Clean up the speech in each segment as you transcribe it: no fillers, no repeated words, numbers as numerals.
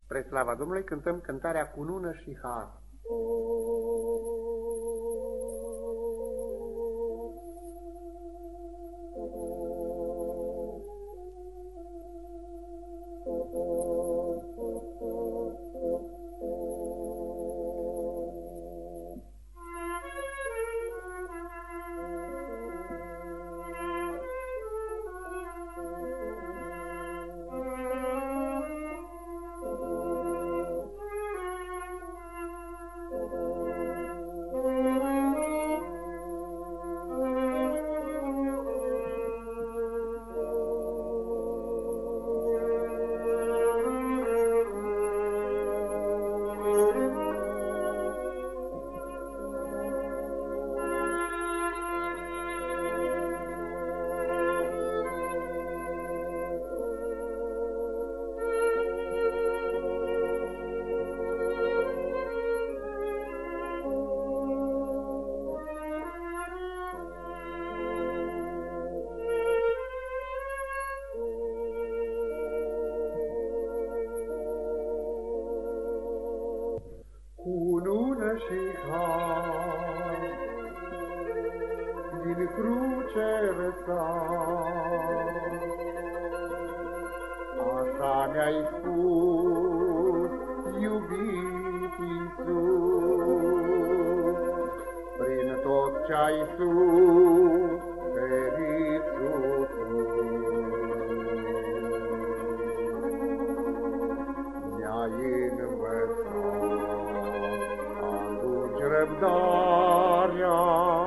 Spre slava Domnului cântăm cântarea Cunună și Har. Cunună și har din cruce răsar, așa mi-ai spus, iubit Iisus, prin tot ce-ai suferit mi-ai învățat răbdarea,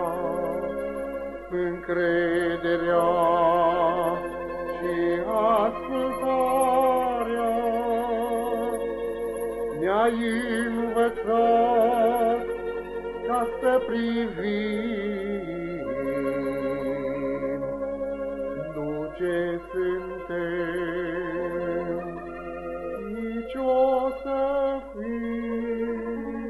încrederea și ascultarea. Mi-ai învățat ca să privim nu ce suntem, ci ce-o să fim.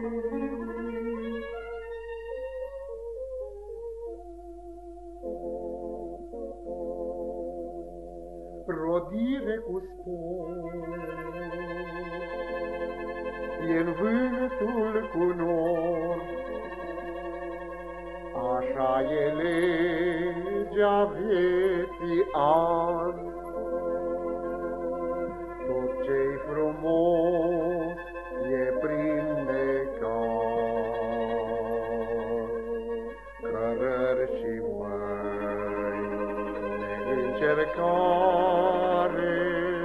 Rodire cu spor e-n vântul cu nor, așa e legea vieții azi. Tot ce-i frumos e prin necaz, cărări și măi neîncercare,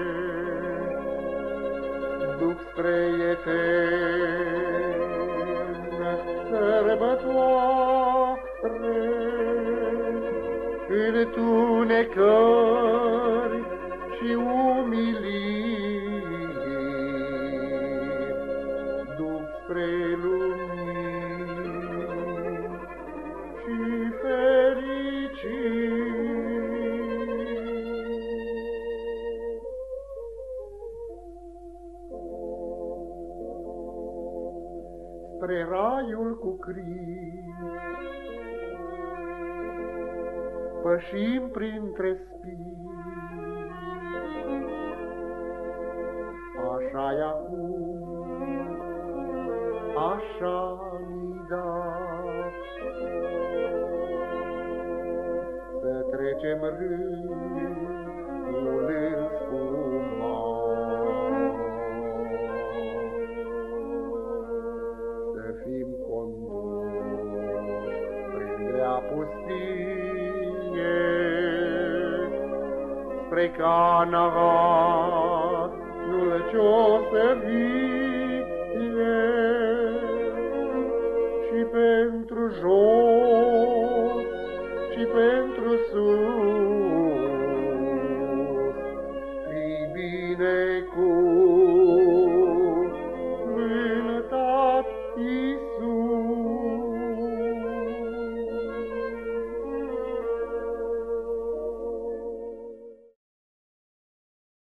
duc spre eternă sărbătoare. Întunecări și umiliri duc spre lumini și fericiri. Spre raiul cu crin pășim printre spini, așa-i acum, așa-mi dat, să trecem râul înfumat, să fim conduși prin grea pustie, spre Cananul ce-o să vie, și pentru jos și pentru sus fii binecuvântat, Iisus.